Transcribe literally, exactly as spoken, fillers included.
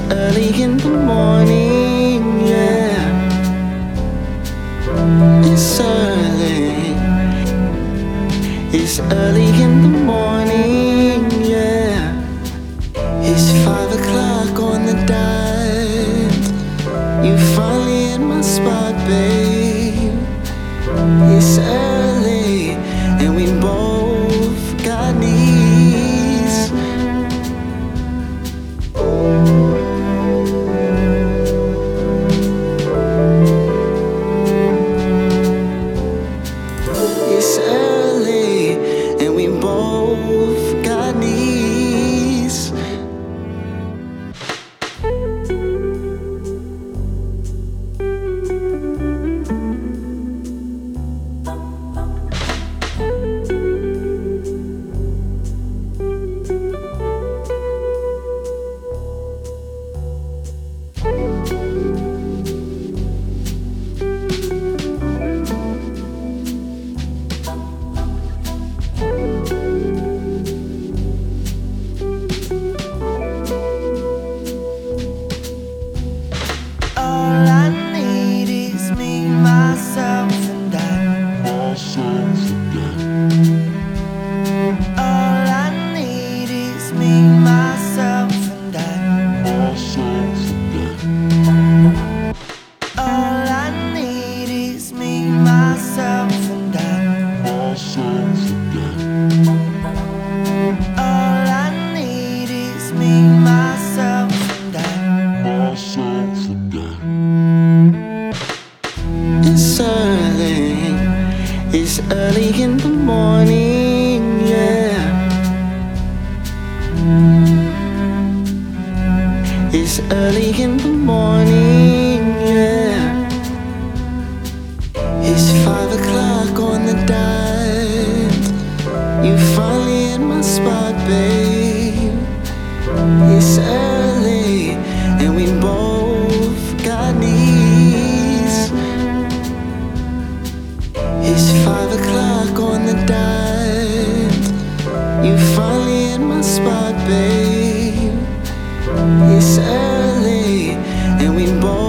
early in the morning, yeah. It's early. It's early in the morning, yeah. It's five o'clock on the dot. You finally in my spot, babe. It's early, and we both got knees. It's early, and we both got knees. All I need is me, myself, and I. All I need is me, myself, and I. All I need is me, myself, and I. All I need is me, myself, and I. It's early, it's early in the morning, yeah. It's early in the morning, yeah. It's five o'clock on the dot. You finally in my spot, babe. It's early, and we both got knees. It's five o'clock on the dot. You finally in my spot, babe. It's early, and we both